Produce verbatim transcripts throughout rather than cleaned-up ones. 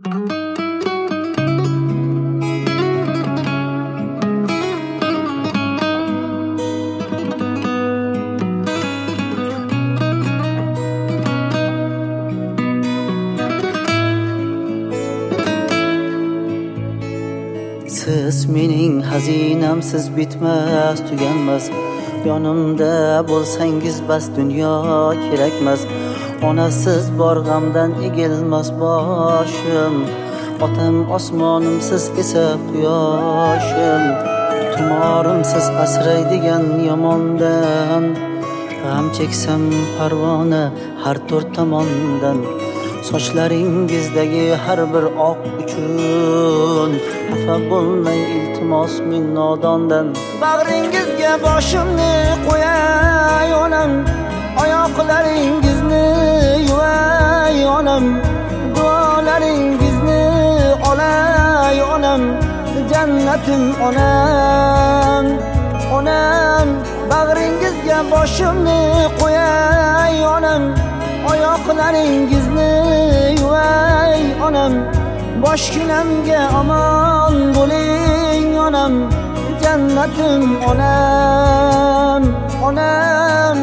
Siz mening xazinamsiz bitmas tuganmas, yonimda bo'lsangiz bas dunyo kerakmas. Onasiz bor g'amdan egilmas boshim, otam osmonimsiz esa quyoshim. Tumorimsiz asraydigan yomondan, g'am cheksam parvona har to'rt tomondan. Sochlaringizdagi har bir oq uchun xafa bo'lmang iltimos men nodondan. Bag'ringizga boshimni qo'yay onam, oyoqlaringizni yuvay onam, duolaringizni olay onam, jannatim onam, onam. Bag'ringizga boshimni qo'yay onam, oyoqlaringizni yuvay onam, boshginamga omon bo'ling onam, jannatim onam, onam.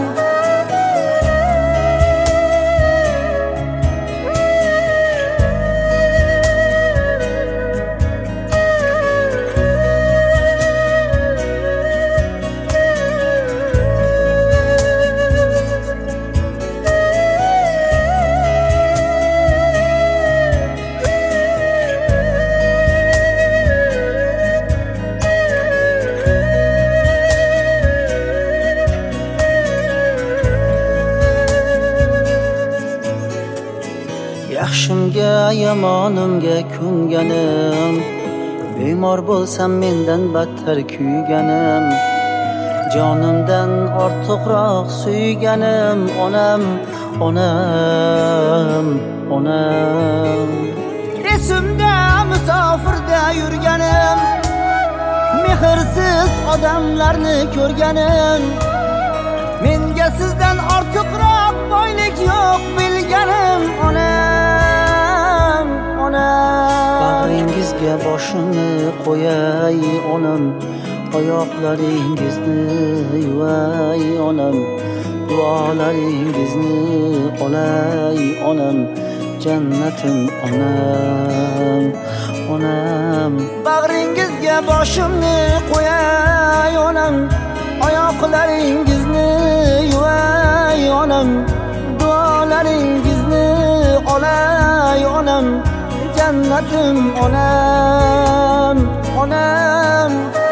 Yaxshimga yomonimga ko'nganim, bemor bo'lsam mendan battar kuyganim, jonimdan ortiqroq suyganim onam, onam, onam. Esimda musofirda yurganim, mehrsiz odamlarni ko'rganim, menga sizdan ortiqroq boylik yo'q bilganim onam, onam. Bag'ringizga boshimni qo'yay onam, oyoqlaringizni yuvay onam, duolaringizni olay onam, jannatim onam, onam. Bag'ringizga boshimni qo'yay onam, oyoqlaringizni yuvay onam, duolaringizni olay onam, jannatim onam, onam.